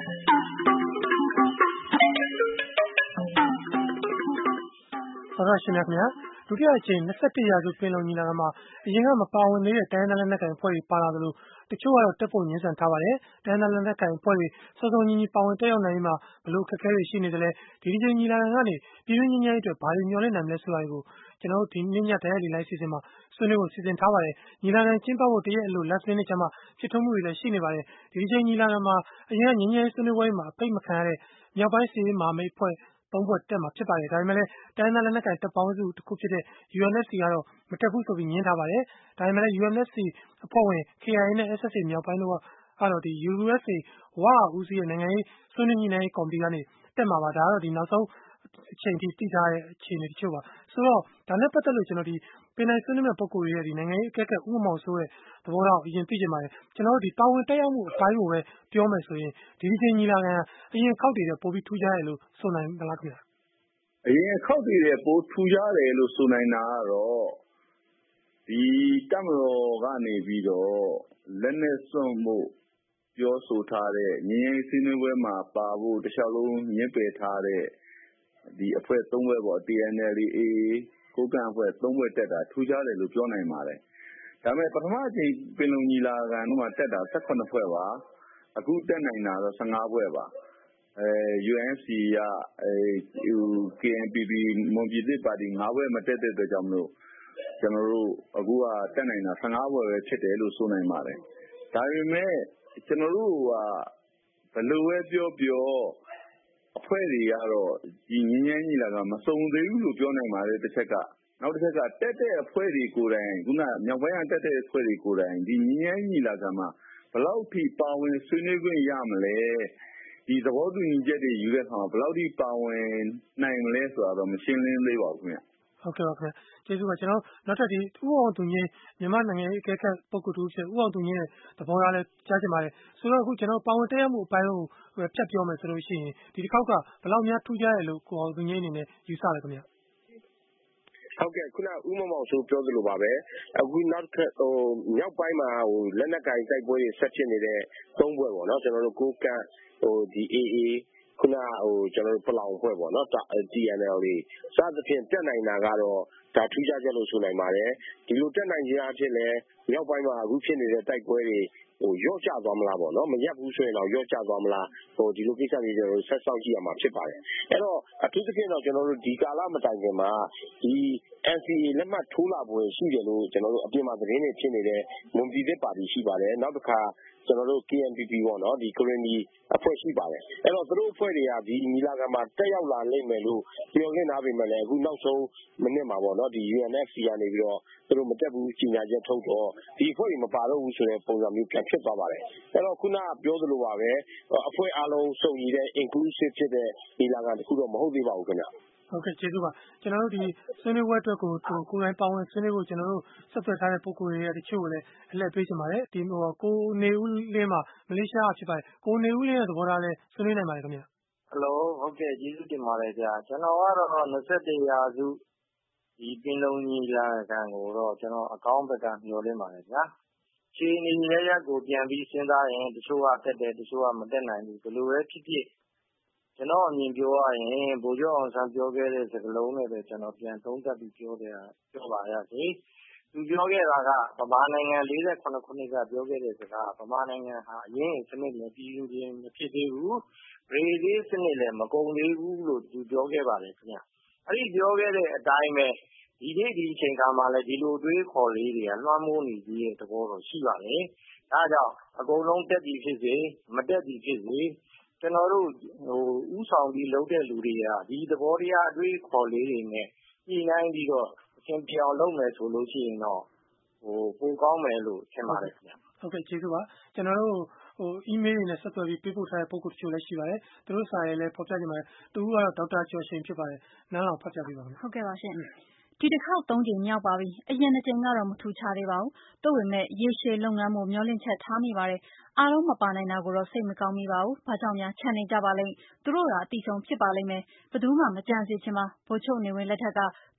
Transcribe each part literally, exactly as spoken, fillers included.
သောတာရှင်များခင်ဗျာဒုတိယအကြိမ်၂၁ရာစုပင်လုံညီလာခံမှာအရင်ကမပါဝင်သေးတဲ့တိုင်းဒေသလက်နက်ကိုင်အဖွဲ့တွေပါလာသလိုတချို့ကတော့တက်ဖို့ငြင်းဆန်ထားပါတယ်။တိုင်းဒေသလက်နက်ကိုင်အဖွဲ့တွေစောစောညီညီပါဝင်တက်ရောက်နိုင်မှာဘလို့ခက်ခဲတွေရှိနေတယ်လဲဒီဒီချိန်ညီလာခံကနေပြည်တွင်းငြိမ်းချမ်းရေးအတွက်ဘာတွေမျှော်လင့်နိုင်မလဲဆိုတာကိုကျွန်တော်တို့ဒီနေ့ညတိုင်းလေးလိုက်စီစဉ်မှာဆွေးနွေးဖို့စီစဉ်ထားပါတယ်။ညီလာခံကျင်းပဖို့တရက်အလို last minute ကျမှဖြစ်ထွန်းမှုတွေလည်းရှိနေပါတယ်။ဒီဒီချိန်ညီလာခံမှာအရင်ကငြိမ်းချမ်းရေးဆွေးနွေးပွဲမှာအပိတ်မခံရတဲ့မြောက်ပိုင်းစစ်ရေးမဟာမိတ်အဖွဲ့သုံးဖွဲ့တက်မှာဖြစ်ပါတယ်။ဒါပေမဲ့လည်းတိုင်းဒေသလက်နက်ကိုင်တပ်ပေါင်းစုတစ်ခုဖြစ်တဲ့ ယူအန်အက်ဖ်စီ ကတော့မတက်ဘူးဆိုပြီးငြင်းထားပါတယ်။ဒါပေမဲ့လည်း ယူအန်အက်ဖ်စီ အဖွဲ့ဝင် ကေအိုင်အေ နဲ့ အက်စ်အက်စ်အေ မြောက်ပိုင်းတို့ကတော့ဒီ ယူအက်ဖ်အေ ဝဦးစီးရဲ့နိုင်ငံရေးဆွေးနွေးညှိနှိုင်းရေးကော်မတီကနေတက်မှာပါ။ဒါကတော့ဒီနောက်ဆုံးအချိန်ထိသိထားတဲ့အခြေအနေတချို့ပါ။ဆိုတော့ဒါနဲ့ပတ်သက်လို့ကျွန်တော်ဒီပင်နိုင်ဆွေးနွေးမဲ့ပုဂ္ဂိုလ်တွေရဲ့ဒီနိုင်ငံရေးအကဲခတ်ဦးမောင်စိုးရဲ့သဘောထားကိုအရင်သိချင်ပါတယ်။ကျွန်တော်တို့ဒီပါဝင်တက်ရောက်မှုအပိုင်းကိုပဲပြောမယ်ဆိုရင်ဒီဒီချိန်ညီလာခံအရင်ခောက်တည်တဲ့ပိုပြီးထူးခြားတယ်လို့ဆိုနိုင်မလားခင်ဗျာ။အရင်ခောက်တည်တဲ့ပိုထူးခြားတယ်လို့ဆိုနိုင်တာကတော့ဒီတပ်မတော်ကနေပြီးတော့လက်နက်စွန့်မှုပြောဆိုထားတဲ့ငြိမ်းချမ်းရေးဆွေးနွေးပွဲမှာပါဖို့တခြားလုံးညှစ်ပယ်ထားတဲ့ဒီအဖွဲ့သုံးဖွဲ့ပေါ့ တီ အန် အယ် အေ အေ ကိုကန့်အဖွဲ့သုံးဖွဲ့တက်တာထူးခြားတယ်လို့ပြောနိုင်ပါတယ်။ဒါပေမဲ့ပထမအချိန်ပင်လုံညီလာခံတော့တက်တာ၁၇ဖွဲ့ပါ။အခုတက်နိုင်တာတော့၁၅ဖွဲ့ပါ။အဲ ယူအန်အက်ဖ်စီ ကအဲ ကေအမ်ပီပီ မွန်ပြည်သစ်ပါတီ၅ဖွဲ့မတက်တဲ့အတွက်ကြောင့်မလို့ကျွန်တော်တို့အခုကတက်နိုင်တာ၁၅ဖွဲ့ပဲဖြစ်တယ်လို့ဆိုနိုင်ပါတယ်။ဒါပေမဲ့ကျွန်တော်တို့ကဘယ်လိုပဲပြောပြောအဖွဲ့တွေကတော့ဒီငင်းငင်းကြီးလာကမစုံသေးဘူးလို့ပြောနိုင်ပါတယ်တစ်ချက်ကနောက်တစ်ချက်ကတက်တဲ့အဖွဲ့တွေကိုယ်တိုင်ခုနမြောက်ပိုင်းကတက်တဲ့အဖွဲ့တွေကိုယ်တိုင်ဒီငင်းငင်းကြီးလာကမှဘယ်လောက်ထိပါဝင်ဆွေးနွေးခွင့်ရမလဲဒီသဘောတူညီချက်တွေယူတဲ့အခါမှာဘယ်လောက်ထိပါဝင်နိုင်မလဲဆိုတာတော့မရှင်းလင်းသေးပါဘူးခင်ဗျဟုတ်ကဲ့ပါခင်ဗျကျေးဇူးပါကျွန်တော်နောက်ထပ်ဒီဥအောင်သူငင်းမြန်မာနိုင်ငံရေးအကဲခတ်ပုဂ္ဂိုလ်တူဖြစ်ဥအောင်သူငင်းရဲ့သဘောထားလဲကြားချင်ပါတယ်ဆိုတော့အခုကျွန်တော်ပါဝင်တက်ရောက်မှုအပိုင်းကိုဖြတ်ပြောမယ်ဆိုလို့ရှိရင်ဒီတစ်ခေါက်ကဘယ်လောက်များထူးခြားတယ်လို့ကိုအောင်သူငင်းအနေနဲ့ယူဆလဲခင်ဗျဟုတ်ကဲ့ခုနဦးမောင်မောင်ဆိုပြောသလိုပါပဲအခုနောက်ထပ်ဟိုမြောက်ပိုင်းမှာဟိုလက်နက်ကင်တိုက်ပွဲတွေဆက်ဖြစ်နေတဲ့သုံးဘွဲ့ပေါ့နော်ကျွန်တော်တို့ကိုကန့်ဟိုဒီ အေးအေးခုနဟိုကျွန်တော်တို့ပလောင်ဘွဲ့ပေါ့နော် တီ အန် အယ် လေးစသဖြင့်တက်နိုင်တာကတော့ဒါထူးခြားချက်လို့ဆိုနိုင်ပါတယ်ဒီလိုတက်နိုင်ခြင်းအဖြစ်လဲမြောက်ပိုင်းမှာအခုဖြစ်နေတဲ့တိုက်ပွဲတွေဟိုရော့ကျသွားမလားပေါ့နော်မရက်ဘူးဆိုရင်တော့ရော့ကျသွားမလားဟိုဒီလိုကိစ္စတွေကျွန်တော်တို့ဆက်ဆောက်ကြည့်ရမှာဖြစ်ပါတယ်အဲ့တော့အထူးသဖြင့်တော့ကျွန်တော်တို့ဒီကာလမတိုင်ခင်မှာဒီ အန် စီ အေ လက်မှတ်ထိုးလာပွဲရှိတယ်လို့ကျွန်တော်တို့အပြင်မှာသတင်းတွေဖြစ်နေတဲ့မွန်ပြည်သစ်ပါတီရှိပါတယ်နောက်တစ်ခါကျွန်တော်တို့ ကေအမ်ပီပီ ပေါ့နော်ဒီကရင်နီအဖွဲ့ရှိပါတယ်အဲ့တော့သူတို့အဖွဲ့တွေကဒီညီလာခံမှာတက်ရောက်လာနိုင်မယ်လို့ပြောလင့်ထားပေမဲ့လည်းအခုနောက်ဆုံးမိနစ်မှာပေါ့နော်ဒီ ယူအန်အက်ဖ်စီ ကနေပြီးတော့သူတို့မတက်ဘူးကြီးညာချက်ထုတ်တော့ဒီအဖွဲ့တွေမပါတော့ဘူးဆိုတဲ့ပုံစံမျိုးပြန်ဖြစ်သွားပါတယ်အဲ့တော့ခုနကပြောသလိုပါပဲအဖွဲ့အားလုံးစုံညီတဲ့ inclusive ဖြစ်တဲ့ညီလာခံတစ်ခုတော့မဟုတ်သေးပါဘူးခင်ဗျဟုတ်ကဲ့ကျေးဇူးပါကျွန်တော်တို့ဒီဆွေးနွေးပွဲအတွက်ကိုကိုယ်တိုင်ပါဝင်ဆွေးနွေးဖို့ကျွန်တော်တို့ဆက်သွယ်ထားတဲ့ပုံကိုယ်တွေရဲ့တချို့ကိုလည်းအလှည့်ပေးချင်ပါတယ်ဒီဟိုကိုနေဦးလင်းမှာမလေးရှားဖြစ်ပါတယ်ကိုနေဦးလင်းရဲ့သဘောထားလဲဆွေးနွေးနိုင်ပါတယ်ခင်ဗျာဟယ်လိုဟုတ်ကဲ့ကျေးဇူးတင်ပါတယ်ဗျာကျွန်တော်ကတော့၂၁ရာစုဒီပင်လုံညီလာခံကိုတော့ကျွန်တော်အကောင်းဘက်ကမျှော်လင့်ပါတယ်ဗျာခြေအနေရရကိုပြန်ပြီးစဉ်းစားရင်တချို့ကတက်တယ်တချို့ကမတက်နိုင်ဘူးဘယ်လိုပဲဖြစ်ဖြစ်ကျွန်တော်အမြင်ပြောရရင်ဗိုလ်ချုပ်အောင်ဆန်းပြောခဲ့တဲ့စကားလုံးနဲ့ပဲကျွန်တော်ပြန်သုံးသပ်ပြီးပြောတယ်ပြောပါရစေသူပြောခဲ့တာကဗမာနိုင်ငံ၄၇ခုနှစ်ကပြောခဲ့တဲ့စကားဗမာနိုင်ငံဟာအရင်စနစ်နဲ့ပြည်သူချင်းမဖြစ်သေးဘူးရေသေးစနစ်လည်းမကုန်သေးဘူးလို့သူပြောခဲ့ပါတယ်ခင်ဗျအဲ့ဒီပြောခဲ့တဲ့အတိုင်းပဲဒီနေ့ဒီအချိန်ခါမှာလည်းဒီလိုတွေးခေါ်လေးတွေကလွှမ်းမိုးနေသေးတဲ့သဘောတော့ရှိပါတယ်ဒါကြောင့်အကုန်လုံးတက်ပြီးဖြစ်စေမတက်ပြီးဖြစ်စေကျွန်တော်တို့ဟိုဥဆောင်ပြီးလုပ်တဲ့လူတွေကဒီသဘောတရားအတွေးခေါ်လေးတွေနဲ့ညှိနှိုင်းပြီးတော့အရှင်ပြောင်းလုပ်မယ်ဆိုလို့ရှိရင်တော့ဟိုပိုကောင်းမယ်လို့ထင်ပါတယ်ခင်ဗျဟုတ်ကဲ့ကျေးဇူးပါကျွန်တော်တို့ဟို email တွေနဲ့ဆက်သွယ်ပြီးပေးပို့ထားတဲ့ပုံစံတချို့လည်းရှိပါတယ်သူတို့စာရေးလည်းဖော်ပြကြပါတယ်သူကတော့ဒေါက်တာကျော်ရှင်ဖြစ်ပါတယ်နားလောင်ဖတ်ပြပေးပါမယ်ဟုတ်ကဲ့ပါရှင်ဒီတစ်ခေါက်သုံးကြိမ်မြောက်ပါပြီအရင်တစ်ကြိမ်ကတော့မထူးခြားသေးပါဘူးတို့ပေမဲ့ရေရှည်လုပ်ငန်းမှုမျှော်လင့်ချက်ထားမိပါတယ်အားလုံးမပါနိုင်တာကိုတော့စိတ်မကောင်းမိပါဘူးဘာကြောင့်များချန်နေကြပါလိမ့်သူတို့ကအတိဆုံးဖြစ်ပါလိမ့်မယ်ဘယ်သူမှမကြံစေချင်ပါဗိုလ်ချုပ်နေဝင်းလက်ထက်က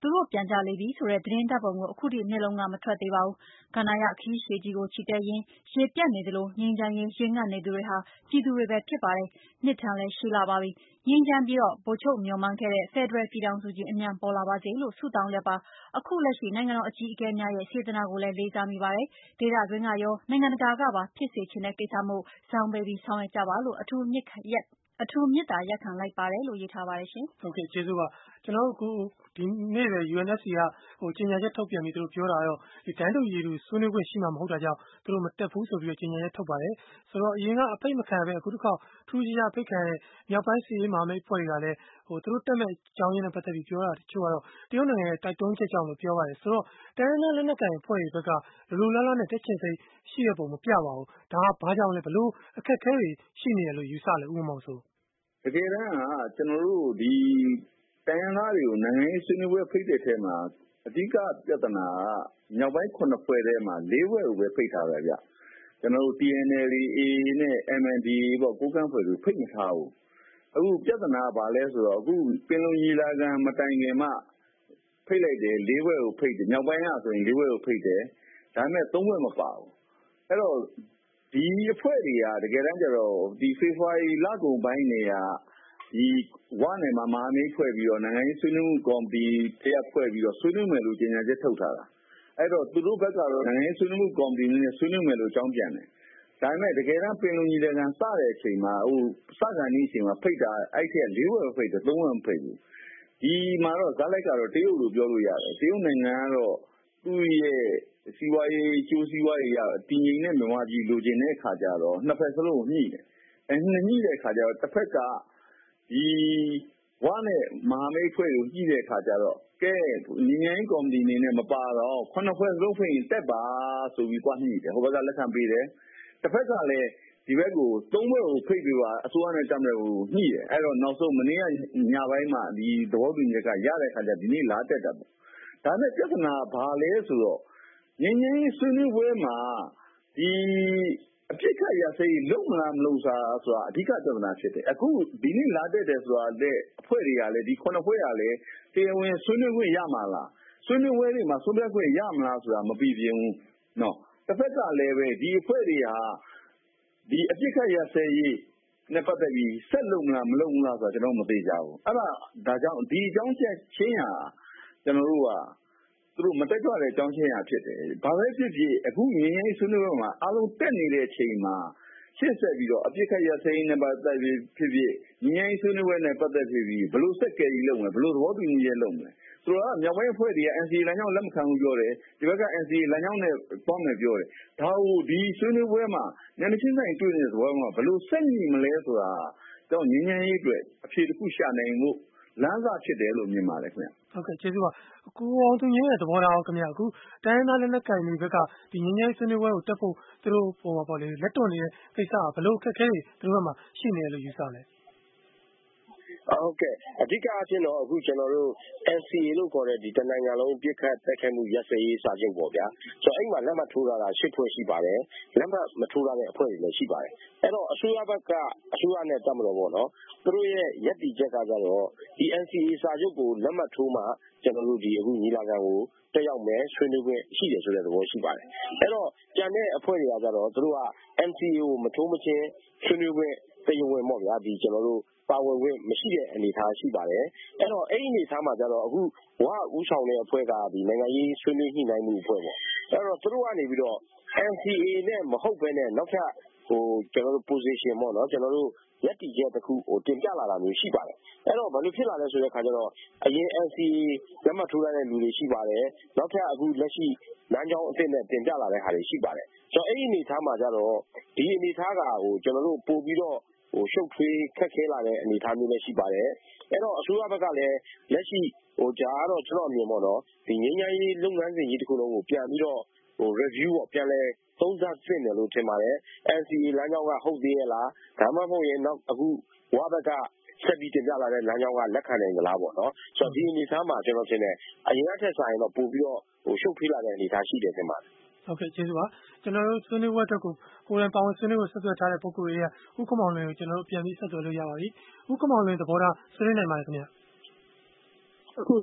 သူတို့ပြန်ကြလိမ့်ပြီဆိုတဲ့သတင်းဓာတ်ပုံကိုအခုထိမျက်လုံးကမထွက်သေးပါဘူး။ကန္နာရခရီးရှည်ကြီးကိုချီတက်ရင်းရေပြတ်နေသလိုငြိမ်းချမ်းရေးရေငတ်နေသူတွေဟာပြည်သူတွေပဲဖြစ်ပါတယ်။နှစ်ထန်လည်းရှိလာပါပြီ။ငြိမ်းချမ်းပြီးတော့ဗိုလ်ချုပ်မျှော်မှန်းခဲ့တဲ့ဖက်ဒရယ်ပြည်ထောင်စုကြီးအမြန်ပေါ်လာပါစေလို့ဆုတောင်းလက်ပါ။အခုလက်ရှိနိုင်ငံတော်အကြီးအကဲများရဲ့စေတနာကိုလည်းလေးစားမိပါတယ်။ဒေသတွင်းကရောနိုင်ငံတကာကပါဖြစ်စေချင်တဲ့ကိစ္စမို့ဇောင်းပေးပြီးဆောင်ရွက်ကြပါလို့အထူးမြစ်ရက်အထူးမေတ္တာရပ်ခံလိုက်ပါတယ်လို့ရေးထားပါတယ်ရှင်။ဟုတ်ကဲ့ကျေးဇူးပါကျွန်တော်တို့အခုဒီနေ့ပဲ U N S C ကဟိုကြေညာချက်ထုတ်ပြန်ပြီးသူတို့ပြောတာတော့ဒီတန်းတူရည်သူဆွေးနွေးခွင့်ရှိမှာမဟုတ်တာကြောင့်သူတို့မတက်ဘူးဆိုပြီးတော့ကြေညာချက်ထုတ်ပါတယ်ဆိုတော့အရင်ကအဖိတ်မခံပဲအခုတစ်ခါထူးခြားဖိတ်ခံတဲ့မြောက်ပိုင်းစီရေးမဟာမိတ်ဖွဲ့တွေကလည်းဟိုသူတို့တက်မဲ့အကြောင်းရင်းနဲ့ပတ်သက်ပြီးပြောတာတချို့ကတော့တရုတ်နိုင်ငံရဲ့တိုက်တွန်းချက်ကြောင့်လို့ပြောပါတယ်ဆိုတော့တိုင်းနဲ့လက်နက်ကိုင်ဖွဲ့တွေဘက်ကလူလူလားလားနဲ့တက်ချင်စိတ်ရှိရပုံမပြပါဘူးဒါကဘာကြောင့်လဲဘလို့အခက်အခဲတွေရှိနေတယ်လို့ယူဆလဲဥပမာဆိုတကယ်တမ်းကကျွန်တော်တို့ဒီတိုင်းရင်းသားတွေကိုနိုင်ငံရေးဆွေးနွေးပွဲဖိတ်တဲ့ထဲမှာအဓိကပြဿနာကမြောက်ပိုင်းခုနှစ်ဖွဲ့ထဲမှာလေးဖွဲ့ကိုပဲဖိတ်ထားတယ်ဗျကျွန်တော်တို့ T N L A နဲ့ M N D A ပေါ့ကိုကန့်ဖွဲ့ကိုဖိတ်မထားဘူးအခုပြဿနာကဘာလဲဆိုတော့အခုပင်လုံညီလာခံမတိုင်ခင်မှဖိတ်လိုက်တယ်လေးဖွဲ့ကိုဖိတ်တယ်မြောက်ပိုင်းကဆိုရင်လေးဖွဲ့ကိုဖိတ်တယ်ဒါပေမဲ့သုံးဖွဲ့မပါဘူးအဲ့တော့ဒီအဖွဲ့တွေကတကယ်တမ်းကျတော့ဒီဖေဖော်ဝါရီလကုန်ပိုင်းနေကဒီဝနယ်မှာမဟာမိတ်ဖွဲ့ပြီးတော့နိုင်ငံရေးဆွေးနွေးမှုကော်မတီတရားဖွဲ့ပြီးတော့ဆွေးနွေးမယ်လို့ကြေညာချက်ထုတ်ထားတာအဲ့တော့သူတို့ဘက်ကတော့နိုင်ငံရေးဆွေးနွေးမှုကော်မတီနဲ့ဆွေးနွေးမယ်လို့ကြောင်းပြန်တယ်ဒါပေမဲ့တကယ်တမ်းပင်လုံညီလာခံစတဲ့အချိန်မှာဟိုစကန်ဒီအချိန်မှာဖိတ်တာအဲ့ထက်လေးဝက်ဖိတ်တယ်သုံးဝက်မဖိတ်ဘူးဒီမှာတော့ဇာတ်လိုက်ကတော့တရုတ်လိုပြောလို့ရတယ်တရုတ်နိုင်ငံကတော့သူ့ရဲ့စီးပွားရေးကျိုးစီးပွားရေးရတည်ငြိမ်တဲ့မြန်မာပြည်လိုချင်တဲ့အခါကျတော့နှစ်ဖက်စလုံးကိုညှိတယ်အဲညှိတဲ့အခါကျတော့တစ်ဖက်ကဒီဝနဲ့မဟာမိတ်ဖွဲ့ကိုညှိတဲ့အခါကျတော့ကဲညီငယ်ရေးကော်မတီအနေနဲ့မပါတော့ခုနှစ်ဖွဲ့စလုံးဖိတ်ရင်တက်ပါဆိုပြီးသွားညှိတယ်ဟိုဘက်ကလက်ခံပေးတယ်တစ်ဖက်ကလည်းဒီဘက်ကိုသုံးဘက်ကိုဖိတ်ပြီးပါအစိုးရနဲ့တမ်းတဲ့ကိုညှိတယ်အဲ့တော့နောက်ဆုံးမနေ့ကညပိုင်းမှာဒီသဘောတူညီချက်ကရတဲ့အခါကျဒီနေ့လာတက်တာပေါ့ဒါနဲ့ပြဿနာဘာလဲဆိုတော့ငင်းငင်းဆွေးနွေးပွဲမှာဒီအဖြစ်ခရရစိလုံးမလားမလို့စားဆိုတာအဓိကပြဿနာဖြစ်တယ်အခုဒီနေ့လာတက်တယ်ဆိုတာတဲ့အဖွဲ့တွေကလည်းဒီခုနှစ်ဖွဲ့ကလည်းတရားဝင်ဆွေးနွေးခွင့်ရမှာလားဆွေးနွေးပွဲတွေမှာဆွေးနွေးခွင့်ရမလားဆိုတာမပြီးပြင်းဘူးနော်တစ်ဖက်ကလည်းပဲဒီအဖွဲ့တွေဟာဒီအဖြစ်ခရရစိနဲ့ပတ်သက်ပြီးဆက်လုံးမလားမလုံးဘူးလားဆိုတာကျွန်တော်မသိကြဘူးအဲ့ဒါဒါကြောင့်ဒီအကြောင်းချက်ချင်းဟာကျွန်တော်တို့ကသူတို့မတက်ကြွတဲ့အကြောင်းချင်းရာဖြစ်တယ်။ဘာပဲဖြစ်ဖြစ်အခုငင်းငင်းဆွေးနွေးပွဲမှာအားလုံးတက်နေတဲ့အချိန်မှာရှေ့ဆက်ပြီးတော့အပြစ်ခတ်ရစိမ်းနဲ့ပတ်သက်ပြီးဖြစ်ဖြစ်ငင်းငင်းဆွေးနွေးပွဲနဲ့ပတ်သက်ပြီးဘလို့ဆက်ကယ်ကြီးလုပ်မလဲဘလို့သဘောတူညီချက်လုပ်မလဲ။ဆိုတော့မြောက်ပိုင်းအဖွဲ့တွေက N C A လမ်းကြောင်းလက်မခံဘူးပြောတယ်။ဒီဘက်က N C A လမ်းကြောင်းနဲ့ပေါင်းမယ်ပြောတယ်။ဒါကိုဒီဆွေးနွေးပွဲမှာညနေချင်းတိုင်းတွေ့နေတဲ့သဘောမှာဘလို့ဆက်ညီမလဲဆိုတာတော့ငင်းငင်းရေးအတွက်အဖြေတစ်ခုရှာနိုင်မှုလမ်းစာဖြစ်တယ်လို့မြင်ပါတယ်ခင်ဗျ။ဟုတ်ကဲ့ကျေးဇူးပါ။ကိုအောင်သူငင်းရဲ့သဘောထားအောင်ခင်ဗျာအခုတိုင်းသားလက်နက်ကိုင်တွေဘက်ကဒီငင်းငင်းဆွေးနွေးပွဲကိုတက်ဖို့သူတို့ဟိုပါပေါ့လေလက်တွန့်နေတဲ့ကိစ္စကဘလို့အခက်အခဲတွေသူတို့ဘက်မှာရှိနေတယ်လို့ယူဆလဲဟုတ်ကဲ့အဓိကအဖြစ်တော့အခုကျွန်တော်တို့ N C A လို့ခေါ်တဲ့ဒီတနိုင်ငံလုံးပြစ်ခတ်တိုက်ခိုက်မှုရပ်စဲရေးစာချုပ်ပေါ့ဗျာဆိုတော့အဲ့မှာလက်မှတ်ထိုးထားတာရှစ်ဖွဲ့ရှိပါတယ်လက်မှတ်မထိုးထားတဲ့အဖွဲ့တွေလည်းရှိပါတယ်အဲ့တော့အစိုးရဘက်ကအစိုးရနဲ့တက်မလို့ပေါ့နော်သူတို့ရဲ့ယက်တီချက်ကကြတော့ဒီ N C A စာချုပ်ကိုလက်မှတ်ထိုးမှကျွန်တော်တို့ဒီအခုညီလာခံကိုတက်ရောက်မယ်ဆွေးနွေးခွင့်ရှိတယ်ဆိုတဲ့သဘောရှိပါတယ်အဲ့တော့ကျန်တဲ့အဖွဲ့တွေကကြတော့သူတို့က N C A ကိုမထိုးမချင်းဆွေးနွေးခွင့်တရားဝင်ပေါ့ဗျာဒီကျွန်တော်တို့ပါဝင်ခွင့်မရှိတဲ့အနေအထားရှိပါတယ်အဲ့တော့အဲ့ဒီအနေအထားမှာကျတော့အခုဝဥဆောင်တဲ့အဖွဲ့ကဒီနိုင်ငံရေးဆွေးနွေးညှိနှိုင်းမှုအဖွဲ့ပေါ့အဲ့တော့သူတို့ကနေပြီးတော့ N C A နဲ့မဟုတ်ဘဲနဲ့နောက်ထပ်ဟိုကျွန်တော်တို့ position ပေါ့နော်ကျွန်တော်တို့ယက်တီချက်တစ်ခုဟိုတင်ပြလာတာမျိုးရှိပါတယ်အဲ့တော့ဘာလို့ဖြစ်လာလဲဆိုတဲ့အခါကျတော့အရင် N C A လက်မှတ်ထိုးရတဲ့လူတွေရှိပါတယ်နောက်ထပ်အခုလက်ရှိလမ်းကြောင်းအသစ်နဲ့တင်ပြလာတဲ့ဟာတွေရှိပါတယ်ဆိုတော့အဲ့ဒီအနေအထားမှာကျတော့ဒီအနေအထားကဟိုကျွန်တော်တို့ပို့ပြီးတော့ဟိုရှုပ်ထွေးခက်ခဲလာတဲ့အနေအထားမျိုးလည်းရှိပါတယ်အဲ့တော့အစိုးရဘက်ကလည်းလက်ရှိဟိုကြာတော့ကျွန်တော်အမြင်ပေါ့နော်ဒီငင်းငင်းရေးလုပ်ငန်းစဉ်ကြီးတစ်ခုလုံးကိုပြန်ပြီးတော့ဟို review ပေါ့ပြန်လဲသုံးသပ်စစ်တယ်လို့ထင်ပါတယ် N C A လမ်းကြောင်းကဟုတ်သေးရဲ့လားဒါမှမဟုတ်ရင်နောက်အခုဝါဘက်ကဆက်ပြီးတင်ပြလာတဲ့လမ်းကြောင်းကလက်ခံနိုင်သလားပေါ့နော်ဆိုတော့ဒီအနေအထားမှာကျွန်တော်ထင်တယ်အရင်ကထက်ဆိုင်တော့ပို့ပြီးတော့ဟိုရှုပ်ထွေးလာတဲ့အနေအထားရှိတယ်ထင်ပါတယ်ဟုတ်ကဲ့ကျေးဇူးပါကျွန်တော်တို့ဆွေးနွေးပွဲအတွက်ကိုကိုယ်တိုင်ပါဝင်ဆွေးနွေးဖို့ဆက်သွယ်ထားတဲ့ပုဂ္ဂိုလ်တွေကဥက္ကမောင်လွင်ကိုကျွန်တော်တို့ပြန်ပြီးဆက်သွယ်လို့ရပါပြီဥက္ကမောင်လွင်သဘောထားဆွေးနွေးနိုင်ပါတယ်ခင်ဗျအခု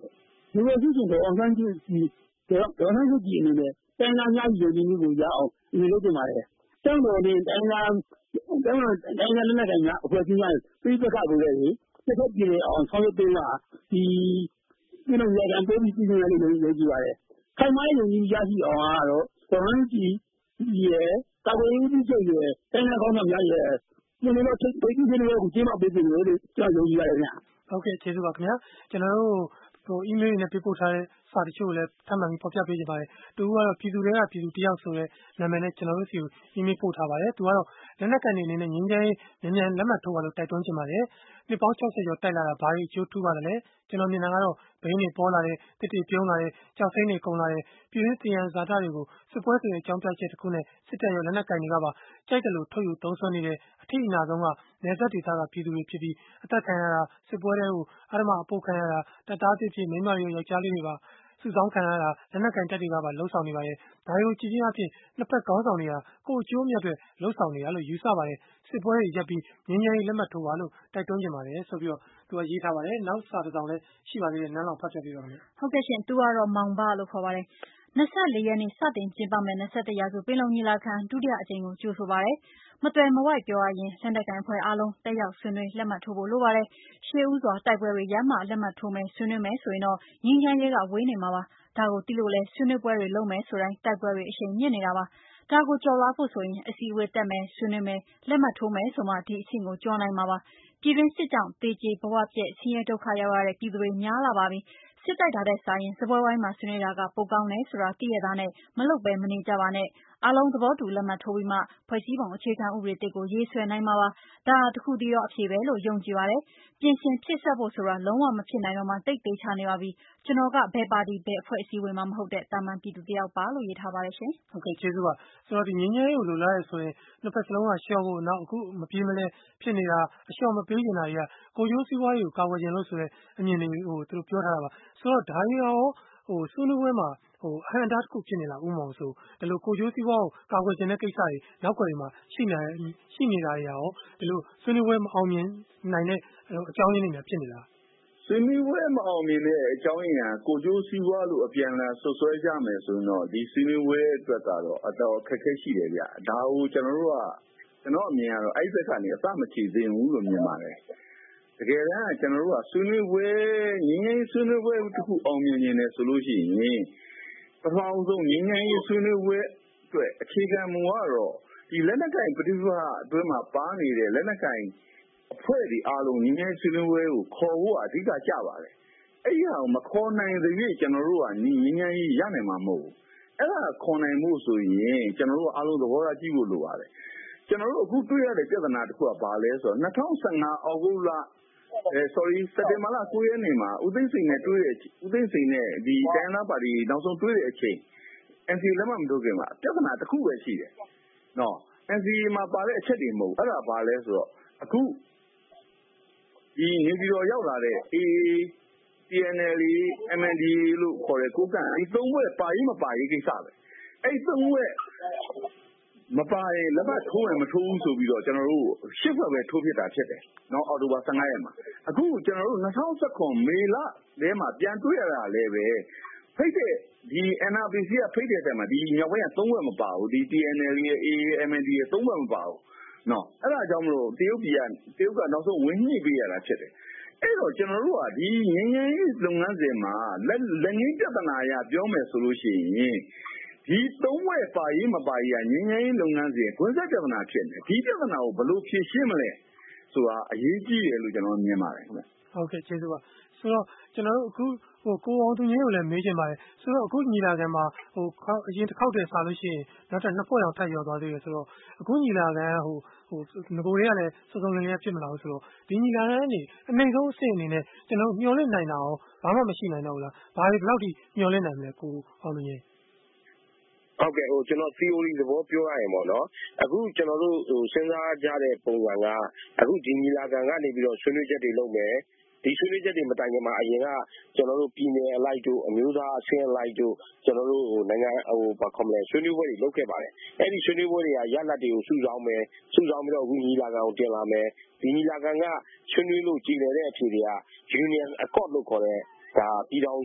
ဒီလိုဖြစ်ရင်တော့အောင်ဆန်းစုကြည်ဒေါ်အောင်ဆန်းစုကြည်အနေနဲ့တိုင်းသားများယုံကြည်မှုကိုရအောင်ဒီလိုလုပ်တင်ပါတယ်။တောင်းတော်နဲ့တိုင်းသားတောင်းတော်တိုင်းသားလက်နက်ကိုင်များအဖွဲ့အစည်းများပြည်ပခါကိုလည်းတစ်ဖက်ပြည်အောင်ဆောင်ရွက်ပေးတာဒီဒီလိုရတဲ့ပုံစံပြည်နယ်လေးကိုယုံကြည်ပါတယ်။ခိုင်မာယုံကြည်ရရှိအောင်ကတော့ဒေါ်အောင်ဆန်းစုကြည်ရဲ့တာဝန်ယူမှုချုပ်ရဲ့တိုင်းသားကောင်းဆောင်များရဲ့ဒီလိုတော့ပြည်ပြည်ပြည်တွေကိုကျင်းပပေးတယ်လို့ကျွန်တော်ယုံကြည်ပါတယ်ခင်ဗျာ။ဟုတ်ကဲ့ကျေးဇူးပါခင်ဗျာ။ကျွန်တော်တို့ဟိုအီးမေးလ်နဲ့ပေးပို့ထားတဲ့စာတချို့ကိုလည်းထပ်မံပြီးဖော်ပြပေးကြပါတယ်။သူကတော့ပြည်သူတွေကပြည်သူတယောက်ဆိုတဲ့နာမည်နဲ့ကျွန်တော်တို့စီကိုအီးမေးလ်ပို့ထားပါတယ်။သူကတော့လက်နက်ကန်တွေအနေနဲ့ငင်းကြဲမြန်မြန်လက်မှတ်ထိုးပါလို့တိုက်တွန်းချင်ပါတယ်။နှစ်ပေါင်း၆၀ကျော်တိုက်လာတာဘာတွေအကျိုးထူးပါလဲ။ကျွန်တော်မြင်တာကတော့ဘိန်းတွေပေါ်လာတဲ့တစ်တီပြုံးလာတဲ့ကြောက်စိမ့်တွေကုန်လာတဲ့ပြည်ရင်းတရားဇာတာတွေကိုစစ်ပွဲတွေအကြောင်းပြချက်တစ်ခုနဲ့စစ်တပ်ရောလက်နက်ကန်တွေကပါကြိုက်တယ်လို့ထုတ်ယူသုံးစွဲနေတဲ့အထင်အနာဆုံးကနယ်စပ်ဒေသကပြည်သူတွေဖြစ်ပြီးအသက်ခံရတာစစ်ပွဲတွေကိုအရမအပုတ်ခံရတာတပ်သားဖြစ်ဖြစ်မိန်းမတွေယောက်ျားလေးတွေပါစုဆောင်းခံရတာလက်နက်ကန်တပ်တွေကပါလှုပ်ဆောင်နေပါတယ်။ဒါတွေကိုကြည့်ချင်းအဖြစ်နှစ်ဖက်ခေါင်းဆောင်တွေကကိုယ်အကျိုးအမြတ်တွေလှုပ်ဆောင်နေရလို့ယူဆပါတယ်။စစ်ပွဲတွေရပ်ပြီးငင်းငယ်လက်မှတ်ထိုးပါလို့တိုက်တွန်းကြပါတယ်ဆိုပြီးတော့သူကရေးထားပါတယ်။နောက်စာတစ်စောင်လည်းရှိပါသေးတယ်နန်းလောင်ဖတ်ပြပေးပါမယ်။ဟုတ်ကဲ့ရှင်သူကတော့မောင်ဘလို့ခေါ်ပါတယ်။၂၄ရက်နေ့စတင်ကျင်းပမယ်၂၁ရာစုပင်လုံညီလာခံဒုတိယအကြိမ်ကိုကြိုဆိုပါတယ်။မတွယ်မဝိုက်ပြောရရင်လက်နက်ကိုင်အဖွဲ့အားလုံးတက်ရောက်ဆွေးနွေးလက်မှတ်ထိုးဖို့လိုပါတယ်။ရှေးဦးစွာတိုက်ပွဲတွေရမှလက်မှတ်ထိုးမယ်ဆွေးနွေးမယ်ဆိုရင်တော့ငြိမ်းချမ်းရေးကဝေးနေမှာပါ။ဒါကိုသိလို့လဲဆွေးနွေးပွဲတွေလုပ်မယ်ဆိုတိုင်းတိုက်ပွဲတွေအရှိန်မြင့်နေတာပါ။ဒါကိုကြော်လွှားဖို့ဆိုရင်အစည်းအဝေးတက်မယ်ဆွေးနွေးမယ်လက်မှတ်ထိုးမယ်ဆိုမှဒီအဆင့်ကိုကျော်နိုင်မှာပါ။ပြည်တွင်းစစ်ကြောင့်တေကြေဘဝပြည့်ဆင်းရဲဒုက္ခရောက်ရတဲ့ပြည်သူတွေများလာပါပြီ။စစ်တိုက်တာတဲ့စာရင်စပွဲဝိုင်းမှာဆွေးနွေးတာကပိုကောင်းတယ်ဆိုတာသိရတာနဲ့မလုပ်ပဲမနေကြပါနဲ့အားလုံးသဘောတူလက်မှတ်ထိုးပြီးမှဖွဲ့စည်းပုံအခြေခံဥပဒေတစ်ကိုရေးဆွဲနိုင်မှာပါဒါဟာတစ်ခုတည်းရောအဖြစ်ပဲလို့ယုံကြည်ပါတယ်ပြင်ဆင်ဖြစ်ဆက်ဖို့ဆိုတာလုံးဝမဖြစ်နိုင်တော့မှတိတ်သေးချနေပါပြီကျွန်တော်ကဘယ်ပါတီဘယ်အဖွဲ့အစည်းဝင်မှမဟုတ်တဲ့တာမန်ပြည်သူတယောက်ပါလို့ရေးထားပါတယ်ရှင်ဟုတ်ကဲ့ကျေးဇူးပါဆိုတော့ဒီငင်းငယ်ကိုလိုလားရဲဆိုရင်နှစ်ဖက်စလုံးကရှော့ဖို့နောက်အခုမပြေးမလဲဖြစ်နေတာအရှော့မပေးနေတာတွေကကိုကျိုးစည်းဝါးတွေကိုကာကွယ်ခြင်းလို့ဆိုတဲ့အမြင်တွေဟိုသူတို့ပြောထားတာပါဆိုတော့ဒါကြီးရောဟိုဆွေးနွေးပွဲမှာဟိုအဟံတားတစ်ခုဖြစ်နေလားဥမောင်ဆိုဒီလိုကိုကျိုးစည်းဝါးကိုကာကွယ်ခြင်းတဲ့ကိစ္စတွေနောက်ွယ်တွေမှာရှိနေရှိနေတာတွေရောဒီလိုဆွေးနွေးပွဲမအောင်မြင်နိုင်တဲ့အကြောင်းရင်းတွေများဖြစ်နေလားဆွေးနွေးပွဲမအောင်မြင်တဲ့အကြောင်းရင်းကကိုကျိုးစည်းဝါးလို့အပြန်လာဆွဆွဲကြမယ်ဆိုရင်တော့ဒီဆွေးနွေးပွဲအတွက်ကတော့အတော်ခက်ခဲရှိတယ်ဗျဒါကိုကျွန်တော်တို့ကကျွန်တော်အမြင်ကတော့အဲ့ဒီဘက်ကနေအစမချေသေးဘူးလို့မြင်ပါတယ်တကယ်တမ်းကျွန်တော်တို့ကဆွေးနွေးပွဲငင်းငင်းဆွေးနွေးပွဲတစ်ခုအောင်မြင်နေတယ်ဆိုလို့ရှိရင်ပထမဆုံးငင်းငင်းရေးဆွေးနွေးပွဲအတွက်အခြေခံမူကတော့ဒီလက်နက်ကိုင်ပဋိပက္ခအတွင်းမှာပါနေတဲ့လက်နက်ကိုင်အဖွဲ့ဒီအားလုံးငင်းငင်းဆွေးနွေးပွဲကိုခေါ်ဖို့အဓိကကျပါတယ်အဲ့ဒီဟာကိုမခေါ်နိုင်တဲ့၍ကျွန်တော်တို့ကငင်းငင်းရေးရနိုင်မှာမဟုတ်ဘူးအဲ့ဒါခေါ်နိုင်မှုဆိုရင်ကျွန်တော်တို့အားလုံးသဘောထားကြည့်ဖို့လိုပါတယ်ကျွန်တော်တို့အခုတွေ့ရတဲ့ပြဿနာတစ်ခုကဘာလဲဆိုတော့၂၀၁၅အောက်တိုဘာအဲ sorry စက်တင်ဘာလ၉ရက်နေ့မှာဦးသိန်းစိန်နဲ့တွေ့တဲ့ဦးသိန်းစိန်နဲ့ဒီတိုင်းသားပါတီနောက်ဆုံးတွေ့တဲ့အချိန် N C A လက်မှတ်မထိုးခင်မှာပြဿနာတစ်ခုပဲရှိတယ်နော် N C A မှာပါတဲ့အချက်တွေမဟုတ်အဲ့ဒါဘာလဲဆိုတော့အခုဒီနေပြည်တော်ရောက်လာတဲ့ A A T N L M N D A လို့ခေါ်တဲ့ကိုကန့်ဒီသုံးဘက်ပါရေးမပါရေးကိစ္စပဲအဲ့သုံးဘက်မပါရင်လက်မှတ်ထိုးရင်မထိုးဘူးဆိုပြီးတော့ကျွန်တော်တို့ရှစ်ဘက်ပဲထိုးဖြစ်တာဖြစ်တယ်။နောက်အောက်တိုဘာ၁၅ရက်မှာအခုကျွန်တော်တို့၂၀၁၇မေလထဲမှာပြန်တွေ့ရတာလည်းပဲဖိတ်တဲ့ဒီ N R P C ကဖိတ်တဲ့တဲ့မှာဒီမြောက်ပိုင်းကသုံးဘက်မပါဘူးဒီ T N L ရဲ့ A A M N D ရဲ့သုံးဘက်မပါဘူး။နော်အဲ့ဒါကြောင့်မလို့တရုတ်ပြည်ကတရုတ်ကနောက်ဆုံးဝင်ညှိပေးရတာဖြစ်တယ်။အဲ့တော့ကျွန်တော်တို့ကဒီငင်းငင်းလုပ်ငန်းစဉ်မှာလက်လက်ငင်းပြဿနာအရပြောမယ်ဆိုလို့ရှိရင်ဒီသုံးဘက်ပါရေးမပါရေးကငင်းငင်းလုပ်ငန်းစဉ်ခွင့်ဆက်ပြဿနာဖြစ်နေဒီပြဿနာကိုဘယ်လိုဖြေရှင်းမလဲဆိုတာအရေးကြီးတယ်လို့ကျွန်တော်မြင်ပါတယ်ခင်ဗျဟုတ်ကဲ့ကျေးဇူးပါဆိုတော့ကျွန်တော်တို့အခုဟိုကိုအောင်သူငင်းကိုလည်းမေးချင်ပါတယ်ဆိုတော့အခုညီလာခံမှာဟိုအရင်တစ်ခေါက်တည်းစားလို့ရှိရင်နောက်ထပ်နှစ်ဖွဲ့အောင်ထပ်ရောက်သွားသေးတယ်ဆိုတော့အခုညီလာခံဟိုဟိုငကိုတွေကလည်းစုံစုံလင်လင်ဖြစ်မလာဘူးဆိုတော့ဒီညီလာခံကနေအနိုင်ဆုံးအဆင့်အနေနဲ့ကျွန်တော်မျှော်လင့်နိုင်တာရောဘာမှမရှိနိုင်တော့ဘူးလားဘာတွေဘယ်လောက်ထိမျှော်လင့်နိုင်မလဲကိုအောင်သူငင်းဟုတ်ကဲ့ဟိုကျွန်တော် theory သဘောပြောရရင်ပေါ့နော်အခုကျွန်တော်တို့ဟိုစဉ်းစားကြတဲ့ပုံစံကအခုဒီညီလာခံကနေပြီးတော့ဆွေးနွေးချက်တွေလုပ်မယ်ဒီဆွေးနွေးချက်တွေမတိုင်ခင်မှာအရင်ကကျွန်တော်တို့ပြည်နယ်အလိုက်တို့အမျိုးသားအဆင့်အလိုက်တို့ကျွန်တော်တို့ဟိုနိုင်ငံဟိုဘာခေါ်မလဲဆွေးနွေးပွဲတွေလုပ်ခဲ့ပါတယ်အဲ့ဒီဆွေးနွေးပွဲတွေကရလဒ်တွေကိုစုဆောင်းမယ်စုဆောင်းပြီးတော့အခုညီလာခံကိုတင်လာမယ်ဒီညီလာခံကဆွေးနွေးလို့ကြည်လည်တဲ့အဖြေတွေက Union Accord လို့ခေါ်တဲ့ဒါပြည်ထောင်စု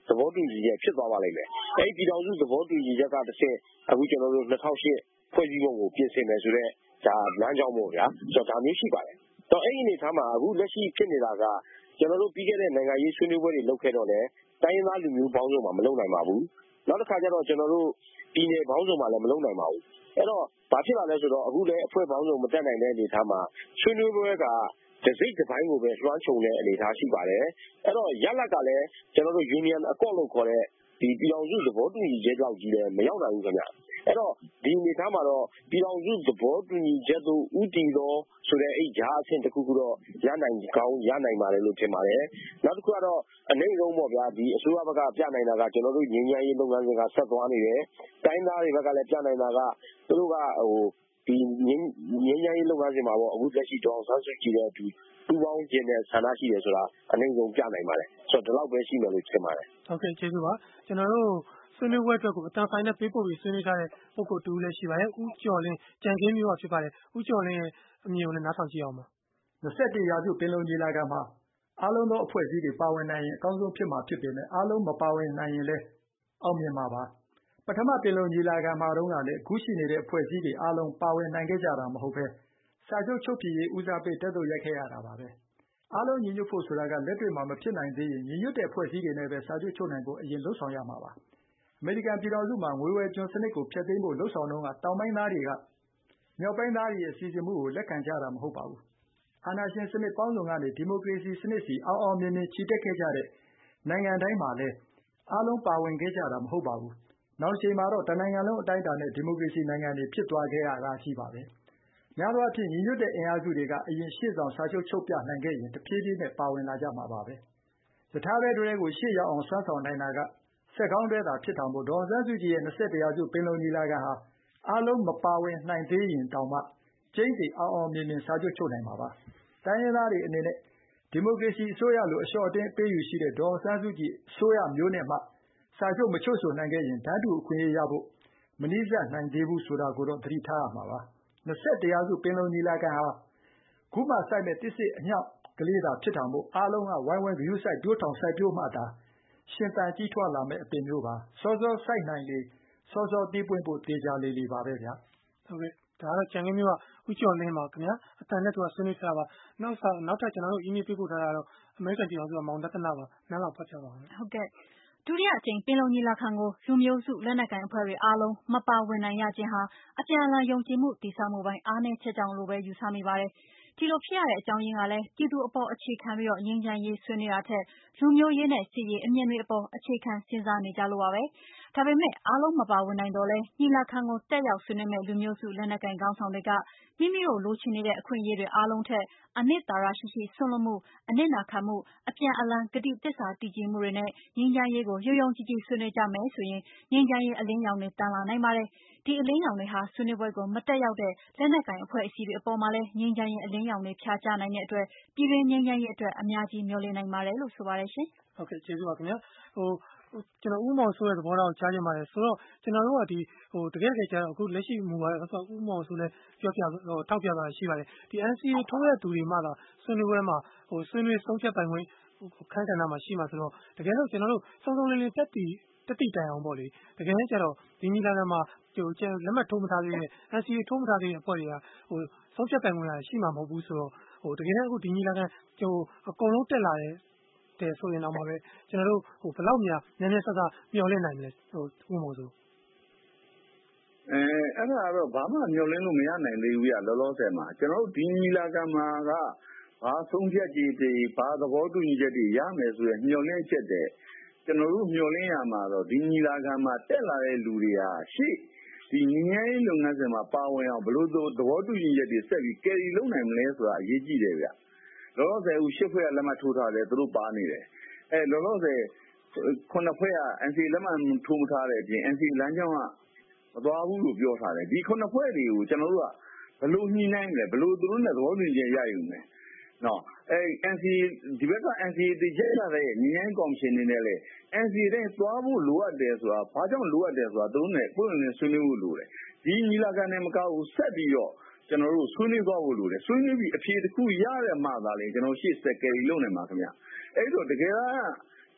သဘောတူညီချက်ဖြစ်သွားပါလိမ့်မယ်။အဲဒီပြည်ထောင်စုသဘောတူညီချက်ကတစ်ဆင့်အခုကျွန်တော်တို့၂၀၀၈ဖွဲ့စည်းပုံကိုပြင်ဆင်မယ်ဆိုတော့ဒါလမ်းကြောင်းပေါ့ဗျာ။ဆိုတော့ဒါမျိုးရှိပါတယ်။တော့အဲ့ဒီအနေအထားမှာအခုလက်ရှိဖြစ်နေတာကကျွန်တော်တို့ပြီးခဲ့တဲ့နိုင်ငံရေးဆွေးနွေးပွဲတွေလုပ်ခဲ့တော့လည်းတိုင်းရင်းသားလူမျိုးပေါင်းစုံမှာမလုပ်နိုင်ပါဘူး။နောက်တစ်ခါကျတော့ကျွန်တော်တို့ပြည်နယ်ပေါင်းစုံမှာလည်းမလုပ်နိုင်ပါဘူး။အဲ့တော့ဘာဖြစ်လာလဲဆိုတော့အခုလည်းအဖွဲ့ပေါင်းစုံမတက်နိုင်တဲ့အနေအထားမှာဆွေးနွေးပွဲကတစိတ်တစ်ပိုင်းကိုပဲလွှမ်းခြုံတဲ့အနေအထားရှိပါတယ်။အဲ့တော့ရလက်ကလည်းကျွန်တော်တို့ Union Accord လို့ခေါ်တဲ့ဒီပြည်အောင်စုသဘောတူညီချက်လောက်ကြီးလည်းမရောက်နိုင်ဘူးခင်ဗျ။အဲ့တော့ဒီအနေအထားမှာတော့ပြည်အောင်စုသဘောတူညီချက်တို့ဥတီသောဆိုတဲ့အဲ့ကြားအဆင့်တစ်ခုခုတော့ရနိုင်ကောင်းရနိုင်ပါတယ်လို့ထင်ပါတယ်။နောက်တစ်ခုကတော့အနေဆုံးပေါ့ဗျာဒီအစိုးရဘက်ကပြနိုင်တာကကျွန်တော်တို့ငြိမ်းချမ်းရေးလုပ်ငန်းစဉ်ကဆက်သွားနေတယ်။တိုင်းသားတွေဘက်ကလည်းပြနိုင်တာကသူတို့ကဟိုဒီငြိမ်းငြိမ်းချမ်းရေးလုပ်ငန်းစဉ်မှာပေါ့အခုလက်ရှိတောင်ဆန်းစုကြည်တဲ့ဒီပူပေါင်းခြင်းနဲ့ဆန္ဒရှိတယ်ဆိုတာအနေဆုံးပြနိုင်ပါတယ်။ဆိုတော့ဒီလောက်ပဲရှိမယ်လို့ထင်ပါတယ်။ဟုတ်ကဲ့ကျေးဇူးပါ။ကျွန်တော်တို့ဆွေးနွေးပွဲအတွက်ကိုအတန်ဖိုင်နဲ့ပေးပို့ပြီးဆွေးနွေးထားတဲ့ပုဂ္ဂိုလ်တူလည်းရှိပါတယ်။ဦးကျော်လင်းကြံခင်းမျိုးပါဖြစ်ပါတယ်။ဦးကျော်လင်းရဲ့အမြင်ကိုလည်းနားထောင်ကြည့်အောင်ပါ။၂၁ရာစုပင်လုံညီလာခံမှာအားလုံးသောအဖွဲ့အစည်းတွေပါဝင်နိုင်ရင်အကောင်းဆုံးဖြစ်မှာဖြစ်ပေမဲ့အားလုံးမပါဝင်နိုင်ရင်လည်းအောင်မြင်မှာပါ။ပထမပင်လုံညီလာခံမှာတုန်းကလည်းအခုရှိနေတဲ့အဖွဲ့အစည်းတွေအားလုံးပါဝင်နိုင်ခဲ့ကြတာမဟုတ်ပဲစာချုပ်ချုပ်ပြည်ရေးဦးစားပေးတက်သို့ရိုက်ခဲ့ရတာပါပဲ။အားလုံးညီညွတ်ဖို့ဆိုတာကလက်တွေ့မှာမဖြစ်နိုင်သေးရင်ညီညွတ်တဲ့အဖွဲ့အစည်းတွေနဲ့ပဲစာချုပ်ချုပ်နိုင်ဖို့အရင်လှုပ်ဆောင်ရမှာပါ။အမေရိကန်ပြည်ထောင်စုမှာငွေဝယ်ကျွန်းစနစ်ကိုဖျက်သိမ်းဖို့လှုပ်ဆောင်တော့ကတောင်ပိုင်းသားတွေကမြောက်ပိုင်းသားတွေရဲ့စီစဉ်မှုကိုလက်ခံကြတာမဟုတ်ပါဘူး။အာဏာရှင်စနစ်ပေါင်းစုံကနေဒီမိုကရေစီစနစ်စီအောင်အောင်မြင်မြင်ချီတက်ခဲ့ကြတဲ့နိုင်ငံတိုင်းမှာလည်းအားလုံးပါဝင်ခဲ့ကြတာမဟုတ်ပါဘူး။နောက်ချိန်မှာတော့တနိုင်ငံလုံးအတိုင်းအတာနဲ့ဒီမိုကရေစီနိုင်ငံတွေဖြစ်သွားခဲ့ရတာရှိပါပဲ။များသောအားဖြင့်ညီညွတ်တဲ့အင်အားစုတွေကအရင်ရှေ့ဆောင်စာချုပ်ချုပ်ပြနိုင်ခဲ့ရင်တဖြည်းဖြည်းနဲ့ပါဝင်လာကြမှာပါပဲ။ယထာဘဲတွေကိုရှေ့ရောက်အောင်ဆွမ်းဆောင်နိုင်တာကဆက်ကောင်းတွဲတာဖြစ်တာမို့ဒေါ်စန်းစုကြည်ရဲ့၂၁ရာစုပင်လုံညီလာခံဟာအားလုံးမပါဝင်နိုင်သေးရင်တောင်မှကျိန်းသေအောင်အောင်မြင်မြင်စာချုပ်ချုပ်နိုင်မှာပါ။တိုင်းရင်းသားတွေအနေနဲ့ဒီမိုကရေစီအစိုးရလိုအလျှော့အတင်းပေးယူရှိတဲ့ဒေါ်စန်းစုကြည်အစိုးရမျိုးနဲ့မှစာချုပ်မချုပ်ဆိုနိုင်ခဲ့ရင်တန်းတူအခွင့်အရေးရဖို့မနည်းစပ်နိုင်သေးဘူးဆိုတာကိုတော့သတိထားရမှာပါ။၂၁ရာစုပင်လုံညီလာခံဟာခုမှစိုက်မဲ့တစ်စစ်အမြောက်ကလေးသာဖြစ်တာမို့အားလုံးကဝိုင်းဝန်းဂရုစိုက်တိုးထောင်စိုက်ပျိုးမှသာရှင်သန်ကြီးထွားလာမယ့်အပင်မျိုးပါစောစောစိုက်နိုင်လေစောစောတီးပွင့်ဖို့တေချာလေလေပါပဲဗျာဟုတ်ကဲ့ဒါကတော့ကြံခင်းမျိုးကဦးကျော်လင်းပါခင်ဗျာအတန်နဲ့သူကဆွေးနွေးထားတာပါနောက်ဆက်နောက်ထပ်ကျွန်တော်တို့အီးမေးလ်ပေးပို့ထားတာတော့အမေရိကန်ပြည်ထောင်စုကမောင်တသနာပါနားလောက်ဖတ်ပြပါဦးဟုတ်ကဲ့ဒုတိယအကြိမ်ပင်လုံညီလာခံကိုလူမျိုးစုလက်နက်ကိုင်အဖွဲ့တွေအားလုံးမပါဝင်နိုင်ရခြင်းဟာအပြန်အလှန်ယုံကြည်မှုတည်ဆောက်မှုပိုင်းအားနည်းချက်ကြောင့်လို့ပဲယူဆမိပါတယ်ဒီလိုဖြစ်ရတဲ့အကြောင်းရင်းကလည်းပြည်သူအပေါ်အခြေခံပြီးတော့ငြိမ်းချမ်းရေးဆွေးနွေးတာထက်လူမျိုးရေးနဲ့စီရေးအမြင့်တွေအပေါ်အခြေခံစဉ်းစားနေကြလို့ပါပဲဒါပေမဲ့အားလုံးမပါဝင်နိုင်တော့လဲညီလာခံကိုတက်ရောက်ဆွေးနွေးမဲ့လူမျိုးစုလက်နက်ကိုင်ခေါင်းဆောင်တွေကမိမိတို့လိုချင်နေတဲ့အခွင့်အရေးတွေအားလုံးထက်အနှစ်သာရရှိရှိဆွလွတ်မှုအနစ်နာခံမှုအပြန်အလှန်ဂတိတစ္ဆာတည်ကြည်မှုတွေနဲ့ငြိမ်းချမ်းရေးကိုရုံရုံကြည်ကြည်ဆွေးနွေးကြမယ်ဆိုရင်ငြိမ်းချမ်းရေးအလင်းရောင်တွေတန်လာနိုင်ပါတယ်ဒီအလင်းရောင်တွေဟာဆွေးနွေးပွဲကိုမတက်ရောက်တဲ့လက်နက်ကိုင်အဖွဲ့အစည်းတွေအပေါ်မှာလည်းငြိမ်းချမ်းရေးအလင်းရောင်တွေဖြာချနိုင်တဲ့အတွက်ပြည်တွင်းငြိမ်းချမ်းရေးအတွက်အများကြီးမျှော်လင့်နိုင်ပါတယ်လို့ဆိုပါတယ်ရှင်ဟုတ်ကဲ့ကျေးဇူးပါခင်ဗျာဟိုကျွန်တော်ဥမောင်ဆိုးရဲ့သဘောထားကိုကြားချင်ပါတယ်ဆိုတော့ကျွန်တော်တို့ကဒီဟိုတကယ်တကယ်ကျတော့အခုလက်ရှိမူပါဆိုတော့ဥမောင်ဆိုးလည်းပြောပြဟိုထောက်ပြတာရှိပါတယ်ဒီ N C A ထိုးတဲ့သူတွေမှသာဆွေးနွေးပွဲမှာဟိုဆွေးနွေးဆုံးဖြတ်ပိုင်ခွင့်ခန်းကဏ္ဍမှာရှိမှာဆိုတော့တကယ်တော့ကျွန်တော်တို့စုံစုံလင်လင်တက်တည်တက်တည်တိုင်အောင်ပေါ့လေတကယ်ကျတော့ဒီညီလာခံမှာဟိုကျန်လက်မှတ်ထိုးမထားသေးတဲ့ N C A ထိုးမထားသေးတဲ့အဖွဲ့တွေကဟိုဆုံးဖြတ်ပိုင်ခွင့်ရရှိမှာမဟုတ်ဘူးဆိုတော့ဟိုတကယ်အခုဒီညီလာခံဟိုအကုန်လုံးတက်လာတဲ့တဲ့ဆိုရင်တော့မှပဲကျွန်တော်တို့ဟိုဘယ်လောက်များများများဆဆမျှော်လင့်နိုင်မလဲဟိုဥမို့ဆိုအဲအဲ့ဒါတော့ဘာမှမျှော်လင့်လို့မရနိုင်သေးဘူးရလောလောဆယ်မှာကျွန်တော်တို့ဒီညီလာခံမှာကဘာဆုံးဖြတ်ချက်တွေဘာသဘောတူညီချက်တွေရမယ်ဆိုရမျှော်လင့်ချက်တဲ့ကျွန်တော်တို့မျှော်လင့်ရမှာတော့ဒီညီလာခံမှာတက်လာတဲ့လူတွေဟာရှေ့ဒီညီငယ်ရေးလုပ်ငန်းစဉ်မှာပါဝင်အောင်ဘယ်လိုသဘောတူညီချက်တွေဆက်ပြီး carry လုပ်နိုင်မလဲဆိုတာအရေးကြီးတယ်ဗျလောလောဆယ်ဦးရှစ်ဖွဲ့ကလက်မှတ်ထိုးထားတယ်သူတို့ပါနေတယ်အဲလောလောဆယ်ခုနှစ်ဖွဲ့က N C A လက်မှတ်ထိုးမထားတဲ့အပြင် N C A လမ်းကြောင်းကမသွားဘူးလို့ပြောထားတယ်ဒီခုနှစ်ဖွဲ့တွေကိုကျွန်တော်တို့ကဘယ်လိုညှိနှိုင်းမလဲဘယ်လိုသူတို့နဲ့သဘောတူညီချက်ရယူမလဲနော်အဲ N C A ဒီဘက်က N C A တည်ချက်ရတဲ့ညီငယ်ကော်မရှင်နေနဲ့လေ N C A တဲ့သွားဖို့လိုအပ်တယ်ဆိုတာဘာကြောင့်လိုအပ်တယ်ဆိုတာသူတို့နဲ့ပုံရင်းဆွေးနွေးဖို့လိုတယ်ဒီညီလာခံနဲ့မကောက်ဘူးဆက်ပြီးတော့ကျွန်တော်တို့ဆွေးနွေးသွားဖို့လိုတယ်ဆွေးနွေးပြီးအဖြေတစ်ခုရတဲ့မှသာလေကျွန်တော်ရှေ့ဆက်ကယ်ရီလုပ်နိုင်မှာခင်ဗျအဲ့တော့တကယ်က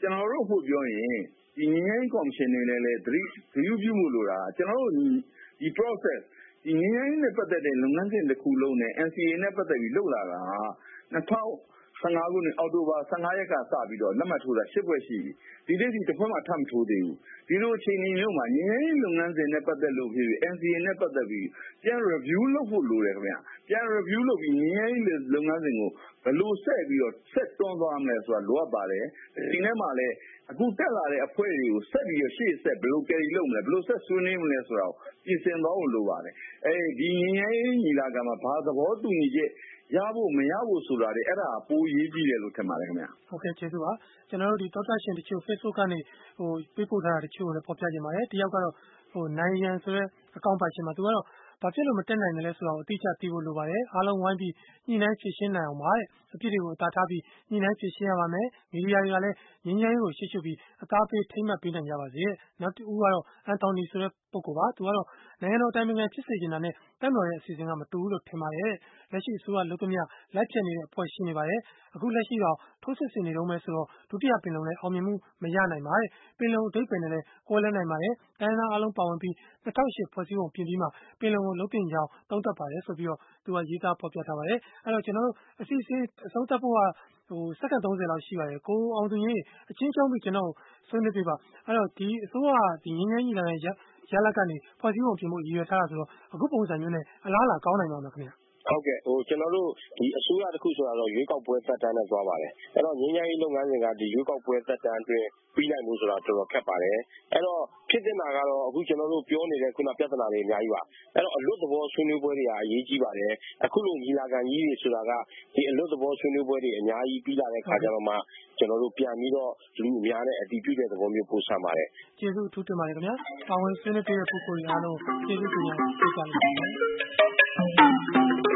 ကျွန်တော်တို့ဖို့ပြောရင်ဒီငြိမ်းချမ်းရေးကော်မရှင်နေနဲ့လည်းသတိသတိပြုမှုလိုတာကျွန်တော်တို့ဒီ process ဒီငြိမ်းချမ်းရေးနဲ့ပတ်သက်တဲ့လုပ်ငန်းစဉ်တစ်ခုလုံးနဲ့ N C A နဲ့ပတ်သက်ပြီးလုပ်လာတာကနှစ်ထောင်ဆယ်ငါခုနှစ်အောက်တိုဘာဆယ်ငါရက်ကစပြီးတော့လက်မှတ်ထိုးတာရှစ်ဖွဲ့ရှိပြီဒီနေ့ဒီတစ်ဖွဲ့မှထပ်မထိုးသေးဘူးဒီလိုအချိန်ကြီးမျိုးမှာငြိမ်းချမ်းရေးလုပ်ငန်းစဉ်နဲ့ပတ်သက်လို့ဖြစ်ပြီး N C A နဲ့ပတ်သက်ပြီးပြန် review လုပ်ဖို့လိုတယ်ခင်ဗျပြန် review လုပ်ပြီးငြိမ်းချမ်းရေးလုပ်ငန်းစဉ်ကိုဘယ်လိုဆက်ပြီးတော့ဆက်တွန်းသွားမလဲဆိုတာလိုအပ်ပါတယ်ဒီနေ့မှလည်းအခုတက်လာတဲ့အဖွဲ့တွေကိုဆက်ပြီးတော့ရှေ့ဆက်ဘယ်လို carry လုပ်မလဲဘယ်လိုဆက်ဆွေးနွေးမလဲဆိုတာကိုပြင်ဆင်သွားဖို့လိုပါတယ်အဲဒီငြိမ်းချမ်းရေးညီလာခံမှာဘာသဘောတူညီချက်ရဖို့မရဖို့ဆိုတာလေအဲ့ဒါပိုရေးကြည့်တယ်လို့ထင်ပါတယ်ခင်ဗျာဟုတ်ကဲ့ကျေးဇူးပါကျွန်တော်တို့ဒီသောတာရှင်တချို့ Facebook ကနေဟိုပေးပို့ထားတာတချို့ကိုလည်းပေါ်ပြခြင်းပါတယ်တယောက်ကတော့ဟိုနိုင်ရန်ဆိုတဲ့အကောင့်ပိုင်ရှင်မှာသူကတော့ဘာဖြစ်လို့မတက်နိုင်တယ်လဲဆိုတာကိုအတိအကျသိဖို့လိုပါတယ်အားလုံးဝိုင်းပြီးညှိနှိုင်းဖြေရှင်းနိုင်အောင်ပါတဲ့အဖြစ်တွေကိုအသာထားပြီးညှိနှိုင်းဖြေရှင်းရပါမယ်မီဒီယာတွေကလည်းငြင်းငြင်းကိုရှေ့ရှုပြီးအသားပေးထိမ့်မှတ်ပေးနိုင်ကြပါစေနောက်တစ်ဦးကတော့အန်တိုနီဆိုတဲ့ပုဂ္ဂိုလ်ပါသူကတော့နိုင်ငံတော်တိုင်ပင်ခံဖြစ်စေချင်တာနဲ့တမ်းတော်ရဲ့အစီအစဉ်ကမတူဘူးလို့ထင်ပါတယ်လက်ရှိအစိုးရလုပ်သမျှလိုက်ဖြတ်နေတဲ့အဖွဲ့ရှိနေပါတယ်အခုလက်ရှိတော့ထိုးစစ်ဆင်နေတော့မယ်ဆိုတော့ဒုတိယပင်လုံနဲ့အောင်မြင်မှုမရနိုင်ပါတဲ့ပင်လုံအဓိပ္ပာယ်နဲ့လည်းကွဲလဲနိုင်ပါတယ်တိုင်းသားအလုံးပါဝင်ပြီးနှစ်ထောင်ရှစ်ဖွဲ့စည်းပုံပြင်ပြီးမှပင်လုံကိုလုံးတင်ကြောင်းသုံးသပ်ပါတယ်ဆိုပြီးတော့သူကရေးသားဖော်ပြထားပါတယ်အဲ့တော့ကျွန်တော်တို့အစီအစဉ်အဆုံးသတ်ဖို့ကဟိုစက္ကန့်သုံးဆယ်လောက်ရှိပါတယ်ကိုအောင်သူကြီးအချင်းချင်းပြီးကျွန်တော်ဆွေးနွေးပြပါအဲ့တော့ဒီအစိုးရဒီငင်းငင်းကြီးလာတဲ့ရလကနေဖွဲ့စည်းပုံပြင်ဖို့ရည်ရွယ်ထားတာဆိုတော့အခုပုံစံမျိုးနဲ့အလားအလာကောင်းနိုင်ပါမလားခင်ဗျာဟုတ်ကဲ့ဟိုကျွန်တော်တို့ဒီအစိုးရတစ်ခုဆိုတာတော့ရွေးကောက်ပွဲသက်တမ်းနဲ့သွားပါတယ်အဲ့တော့ငင်းငင်းကြီးလုပ်ငန်းစဉ်ကဒီရွေးကောက်ပွဲသက်တမ်းအတွင်းပြီးနိုင်မှုဆိုတာတော်တော်ခက်ပါတယ်အဲ့တော့ဖြစ်နေတာကတော့အခုကျွန်တော်တို့ပြောနေတဲ့ခုနပြဿနာတွေအများကြီးပါအဲ့တော့အလွတ်သဘောဆွေးနွေးပွဲတွေကအရေးကြီးပါတယ်အခုလိုညီလာခံကြီးတွေဆိုတာကဒီအလွတ်သဘောဆွေးနွေးပွဲတွေအများကြီးပြီးလာတဲ့ခါကျတော့မှကျွန်တော်တို့ပြန်ပြီးတော့လူအများနဲ့အတည်ပြုတဲ့သဘောမျိုးပို့ဆံပါတယ်ကျေးဇူးအထူးတင်ပါတယ်ခင်ဗျာပါဝင်ဆွေးနွေးပေးတဲ့ပုဂ္ဂိုလ်တွေအားလုံးကျေးဇူးတင်ပါတယ်ပြသလိုက်ပါ